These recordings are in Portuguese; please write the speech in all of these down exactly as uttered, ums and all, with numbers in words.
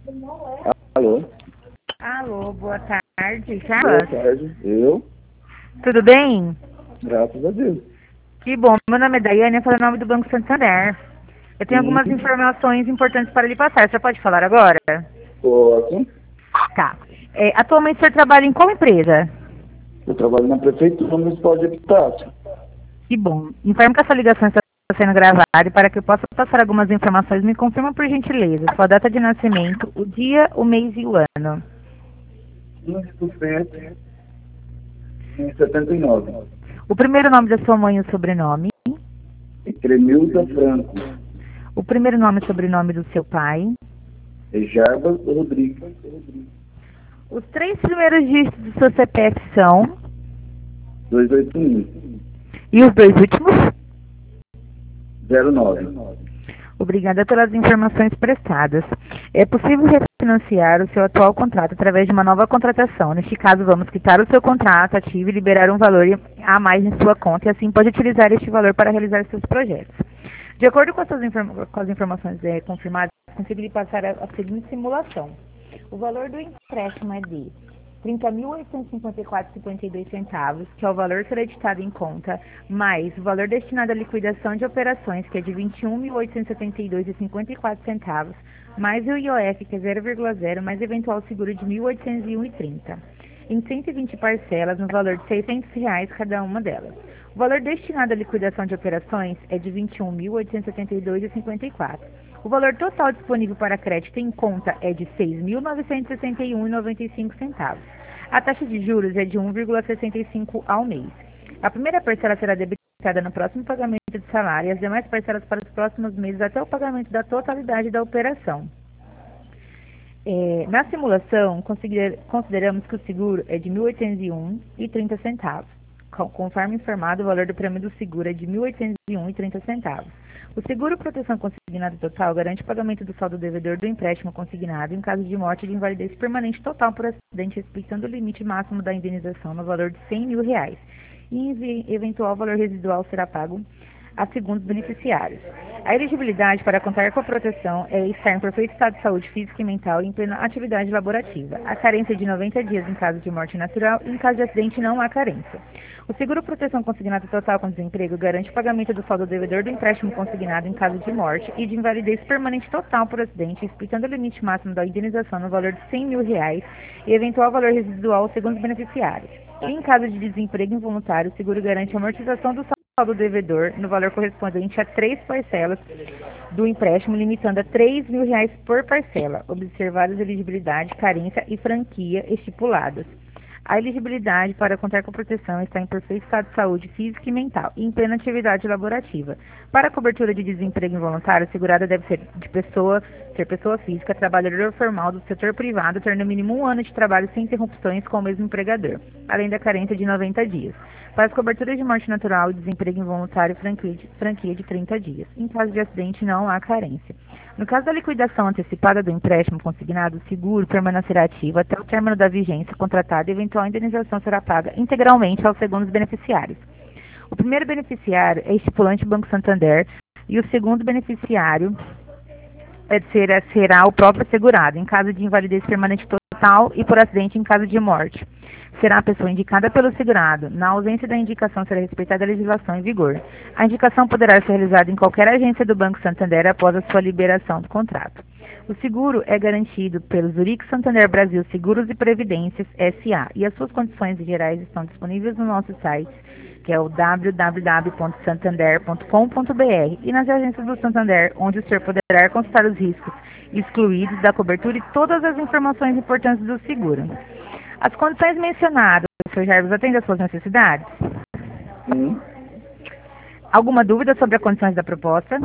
Alô? Alô, boa tarde, Boa Carlos. tarde. Eu? Tudo bem? Graças a Deus. Que bom. Meu nome é Daiane, eu falo em nome do Banco Santander. Eu tenho Sim, algumas informações importantes para lhe passar. Você pode falar agora? posso. Tá. É, atualmente o senhor trabalha em qual empresa? Eu trabalho na Prefeitura Municipal de Epitácio. Que bom. Informe que essa ligação está sendo gravada e para que eu possa passar algumas informações, me confirma por gentileza sua data de nascimento, o dia, o mês e o ano. quinze por cento em setenta e nove. O primeiro nome da sua mãe e o sobrenome. E Cremilda Franco. O primeiro nome e sobrenome do seu pai. E Jarbas Rodrigues. Os três primeiros dígitos do seu C P F são. duzentos e oitenta e um. E os dois últimos? zero nove. Obrigada pelas informações prestadas. É possível refinanciar o seu atual contrato através de uma nova contratação. Neste caso, vamos quitar o seu contrato ativo e liberar um valor a mais em sua conta e assim pode utilizar este valor para realizar seus projetos. De acordo com, essas informa com as informações é, confirmadas, consigo lhe passar a, a seguinte simulação. O valor do empréstimo é de trinta mil oitocentos e cinquenta e quatro vírgula cinquenta e dois centavos, que é o valor creditado em conta, mais o valor destinado à liquidação de operações, que é de vinte e um mil oitocentos e setenta e dois vírgula cinquenta e quatro centavos, mais o I O F, que é zero vírgula zero, mais eventual seguro de mil oitocentos e um vírgula trinta. Em cento e vinte parcelas, no valor de seiscentos reais cada uma delas. O valor destinado à liquidação de operações é de vinte e um mil oitocentos e setenta e dois vírgula cinquenta e quatro. O valor total disponível para crédito em conta é de seis mil novecentos e sessenta e um vírgula noventa e cinco centavos. A taxa de juros é de um vírgula sessenta e cinco ao mês. A primeira parcela será debitada no próximo pagamento de salário e as demais parcelas para os próximos meses até o pagamento da totalidade da operação. É, na simulação, consideramos que o seguro é de mil oitocentos e um vírgula trinta centavos. Conforme informado, o valor do prêmio do seguro é de mil oitocentos e um vírgula trinta centavos. O seguro proteção consignado total garante o pagamento do saldo devedor do empréstimo consignado em caso de morte ou de invalidez permanente total por acidente, respeitando o limite máximo da indenização no valor de cem mil reais. E em eventual valor residual será pago a segundos beneficiários. A elegibilidade para contar com a proteção é estar em perfeito estado de saúde física e mental e em plena atividade laborativa. A carência é de noventa dias em caso de morte natural e em caso de acidente não há carência. O seguro proteção consignado total com desemprego garante o pagamento do saldo devedor do empréstimo consignado em caso de morte e de invalidez permanente total por acidente, explicando o limite máximo da indenização no valor de cem mil reais e eventual valor residual segundo os beneficiários. E em caso de desemprego involuntário, o seguro garante a amortização do saldo devedor no valor correspondente a três parcelas do empréstimo, limitando a três mil reais por parcela, observadas a elegibilidade, carência e franquia estipuladas. A elegibilidade para contar com a proteção está em perfeito estado de saúde física e mental e em plena atividade laborativa. Para a cobertura de desemprego involuntário, a segurada deve ser de pessoa, ser pessoa física, trabalhador formal do setor privado, ter no mínimo um ano de trabalho sem interrupções com o mesmo empregador, além da carência de noventa dias. Para as coberturas de morte natural e desemprego involuntário, franquia de, franquia de trinta dias. Em caso de acidente, não há carência. No caso da liquidação antecipada do empréstimo consignado, o seguro permanecerá ativo até o término da vigência contratada e eventual indenização será paga integralmente aos segundos beneficiários. O primeiro beneficiário é estipulante Banco Santander e o segundo beneficiário é, será, será o próprio segurado, em caso de invalidez permanente total e por acidente em caso de morte. Será a pessoa indicada pelo segurado. Na ausência da indicação, será respeitada a legislação em vigor. A indicação poderá ser realizada em qualquer agência do Banco Santander após a sua liberação do contrato. O seguro é garantido pelo Zurich Santander Brasil Seguros e Previdências S A e as suas condições gerais estão disponíveis no nosso site, que é o w w w ponto santander ponto com ponto b r e nas agências do Santander, onde o senhor poderá consultar os riscos excluídos da cobertura e todas as informações importantes do seguro. As condições mencionadas, senhor Jarvis, atendem às suas necessidades? Sim. Alguma dúvida sobre as condições da proposta?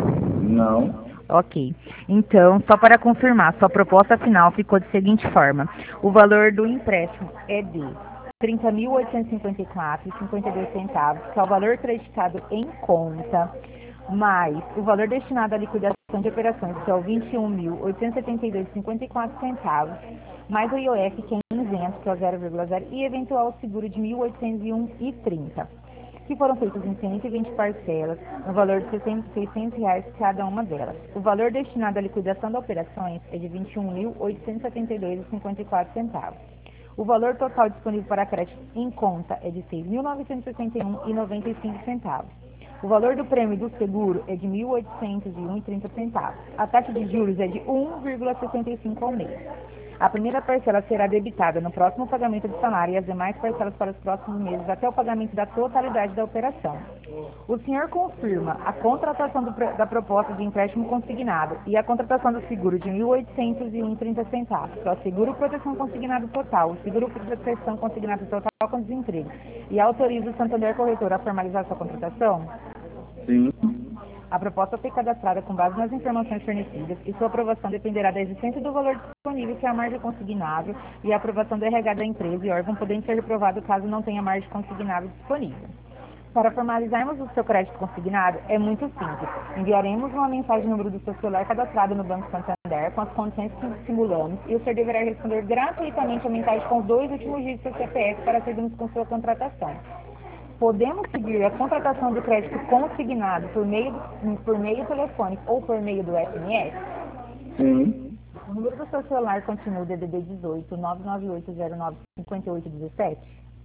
Não. Ok. Então, só para confirmar, sua proposta final ficou de seguinte forma. O valor do empréstimo é de trinta mil oitocentos e cinquenta e quatro vírgula cinquenta e dois centavos, que é o valor creditado em conta, mais o valor destinado à liquidação de operações, que é o vinte e um mil oitocentos e setenta e dois vírgula cinquenta e quatro centavos, mais o I O F, que é isento, que é o zero vírgula zero, e eventual seguro de mil oitocentos e um vírgula trinta. que foram feitos em cento e vinte parcelas, no valor de seiscentos reais cada uma delas. O valor destinado à liquidação das operações é de vinte e um mil oitocentos e setenta e dois reais e cinquenta e quatro centavos. O valor total disponível para crédito em conta é de seis mil novecentos e sessenta e um reais e noventa e cinco centavos. O valor do prêmio do seguro é de mil oitocentos e um reais e trinta centavos. A taxa de juros é de um vírgula sessenta e cinco ao mês. A primeira parcela será debitada no próximo pagamento de salário e as demais parcelas para os próximos meses até o pagamento da totalidade da operação. O senhor confirma a contratação do, da proposta de empréstimo consignado e a contratação do seguro de mil oitocentos e um reais e trinta centavos para o seguro proteção consignado total, o seguro proteção consignado total com desemprego e autoriza o Santander Corretora a formalizar sua contratação? Sim. A proposta foi cadastrada com base nas informações fornecidas e sua aprovação dependerá da existência do valor disponível, que é a margem consignável, e a aprovação do R H da empresa e órgão, podendo ser reprovado caso não tenha margem consignável disponível. Para formalizarmos o seu crédito consignado, é muito simples. Enviaremos uma mensagem no número do seu celular cadastrado no Banco Santander com as condições que simulamos e o senhor deverá responder gratuitamente a mensagem com os dois últimos dígitos do seu C P F para seguirmos com sua contratação. Podemos seguir a contratação do crédito consignado por meio, por meio telefônico ou por meio do S M S? Sim. O número do seu celular continua o D D D dezoito, nove nove oito zero nove, cinco oito um sete?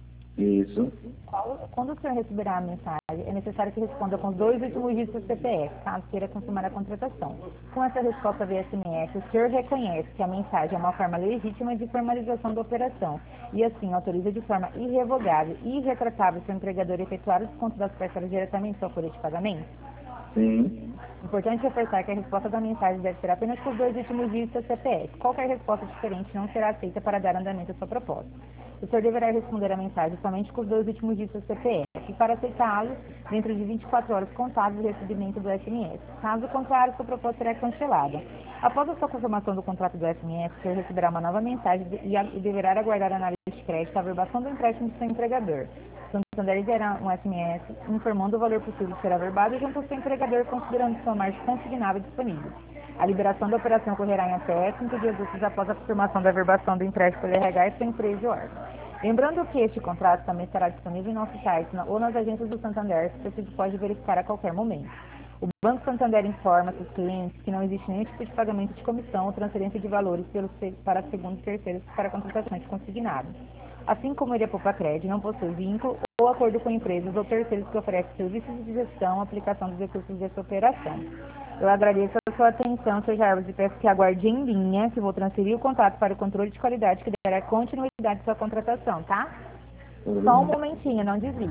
Isso. Quando o senhor receberá a mensagem, é necessário que responda com os dois últimos dígitos do C P F, caso queira confirmar a contratação. Com essa resposta via S M S, o senhor reconhece que a mensagem é uma forma legítima de formalização da operação e, assim, autoriza de forma irrevogável e irretratável seu empregador a efetuar o desconto das parcelas diretamente em sua folha de pagamento? Sim. Importante reforçar que a resposta da mensagem deve ser apenas com os dois últimos dígitos do C P F. Qualquer resposta diferente não será aceita para dar andamento à sua proposta. O senhor deverá responder a mensagem somente com os dois últimos dígitos do C P F e, para aceitá-lo, dentro de vinte e quatro horas contábeis do recebimento do S M S. Caso contrário, sua proposta será cancelada. Após a sua confirmação do contrato do S M S, o senhor receberá uma nova mensagem e deverá aguardar a análise de crédito e a averbação do empréstimo do seu empregador. O Santander enviará um S M S informando o valor possível de ser averbado junto ao seu empregador, considerando sua margem consignável disponível. A liberação da operação ocorrerá em até cinco dias úteis após a confirmação da averbação do empréstimo pelo R H e sua empresa e órgão. Lembrando que este contrato também estará disponível em nosso site ou nas agências do Santander, que você pode verificar a qualquer momento. O Banco Santander informa seus clientes que não existe nenhum tipo de pagamento de comissão ou transferência de valores pelos, para segundos e terceiros para contratações consignadas. Assim como ele é poupa crédito, não possui vínculo ou acordo com empresas ou terceiros que oferecem serviços de gestão ou aplicação dos recursos dessa operação. Eu agradeço a sua atenção, senhor Jarbas, e peço que aguarde em linha, que vou transferir o contato para o controle de qualidade, que dará continuidade à sua contratação, tá? Só um momentinho, não desligue.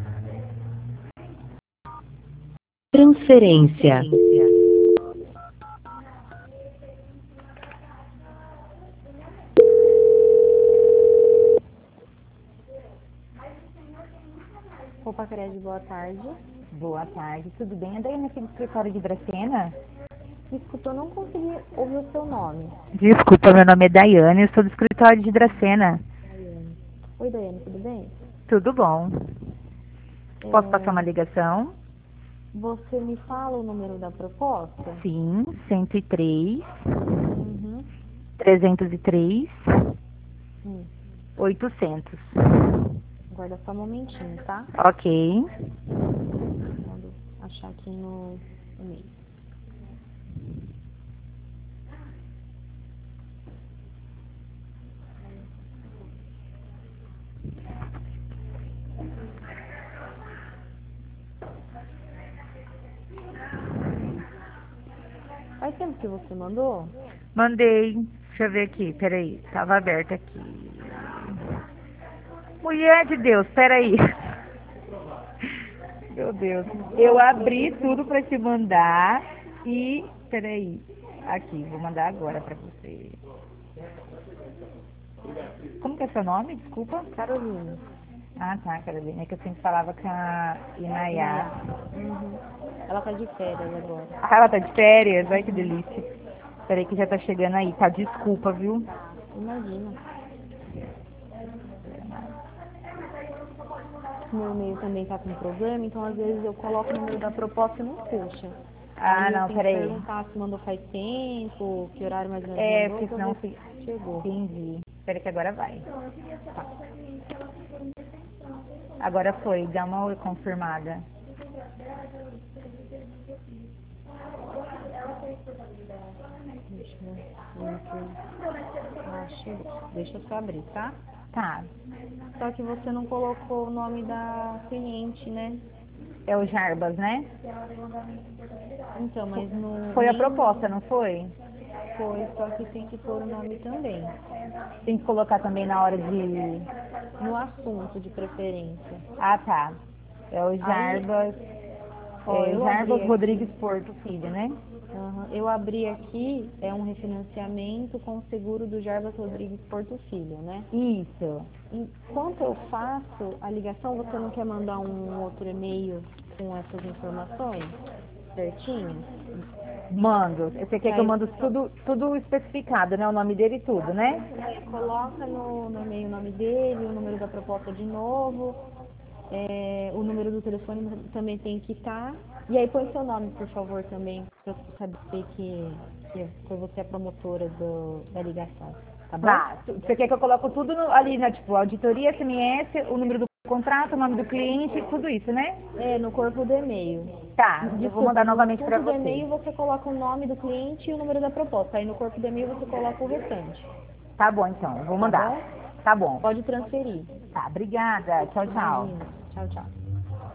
Transferência. Poupa Crédito, boa tarde. Boa tarde, tudo bem? É daí naquele escritório de Dracena? Desculpa, eu não consegui ouvir o seu nome. Desculpa, meu nome é Daiane, eu sou do escritório de Dracena. Daiane. Oi, Daiane, tudo bem? Tudo bom. Posso É, passar uma ligação? Você me fala o número da proposta? Sim, cento e três, Uhum. trezentos e três, Hum. oitocentos. Aguarda só um momentinho, tá? Ok. Quando achar aqui no e-mail. Faz tempo que você mandou? Mandei. Deixa eu ver aqui, peraí. Tava aberto aqui. Mulher de Deus, peraí. Meu Deus. Eu abri tudo pra te mandar e... Peraí. Aqui, vou mandar agora pra você. Como que é seu nome? Desculpa. Carolina. Ah, tá, Carolina. É que eu sempre falava com a Inayá. Uhum. Ela tá de férias agora. Ah, ela tá de férias? Ai, que delícia. Peraí que já tá chegando aí, tá? Desculpa, viu? Imagina. Meu e-mail também tá com problema, então às vezes eu coloco no meio da proposta e não puxa. Ah, Aí eu não, tenho peraí. que perguntar se mandou faz tempo, que horário mais ou menos É, mandou, porque pra senão... ver se chegou. Entendi. Espera que agora vai. Tá. Agora foi, dá uma confirmada. Deixa eu ver aqui. Ah, chegou. Deixa eu só abrir, tá? Tá. Só que você não colocou o nome da cliente, né? É o Jarbas, né? Então, mas no... Foi a nem proposta, não foi? Foi, só que tem que pôr o nome também. Tem que colocar também na hora de... No assunto, de preferência. Ah, tá. É o Aí, Jarbas, ó, é, eu Jarbas abri Rodrigues aqui. Porto Filho, né? Aham, eu abri aqui, é um refinanciamento com o seguro do Jarbas Rodrigues Porto Filho, né? Isso. Enquanto eu faço a ligação, você não quer mandar um outro e-mail com essas informações certinhas? Mando. Você quer que eu Aí mando você só tudo, tudo especificado, né? O nome dele e tudo, né? é, coloca no, no e-mail o nome dele, o número da proposta de novo, é, o número do telefone também tem que estar. E aí põe seu nome, por favor, também, para eu saber que, que foi você a promotora do, da ligação. Tá bom? Tá. Você quer que eu coloque tudo no- ali, né? Tipo, auditoria, S M S, o número do contrato, o nome do cliente, tudo isso, né? É, no corpo do e-mail. Tá. Eu vou Desculpa, mandar no novamente pra assunto do você. e-mail você coloca o nome do cliente e o número da proposta. Aí no corpo do e-mail você coloca o restante. Tá bom, então. Eu vou Tá mandar. bom? Tá bom. Pode transferir. Tá. Obrigada. Tchau, tchau. Imagina. Tchau, tchau.